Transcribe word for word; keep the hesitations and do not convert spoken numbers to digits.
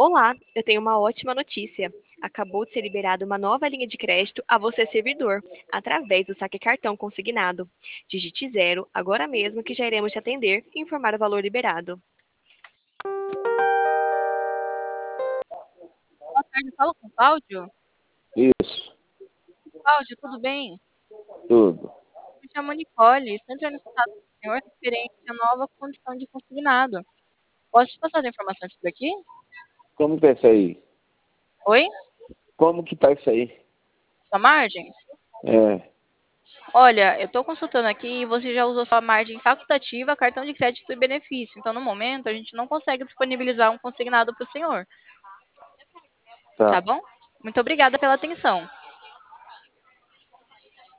Olá, eu tenho uma ótima notícia. Acabou de ser liberada uma nova linha de crédito a você, servidor, através do saque cartão consignado. Digite zero agora mesmo que já iremos te atender e informar o valor liberado. Boa tarde, fala com o Cláudio. Isso, Cláudio, tudo bem? tudo. Me chamo Nicole, estou entrando em contato com o senhor referente à nova condição de consignado. Posso te passar as informações por aqui? Como que tá isso aí? Oi? Como que tá isso aí? Sua margem? É, Olha, eu estou consultando aqui e você já usou sua margem facultativa, cartão de crédito e benefício. Então, no momento, a gente não consegue disponibilizar um consignado para o senhor. Tá tá. bom? Muito obrigada pela atenção.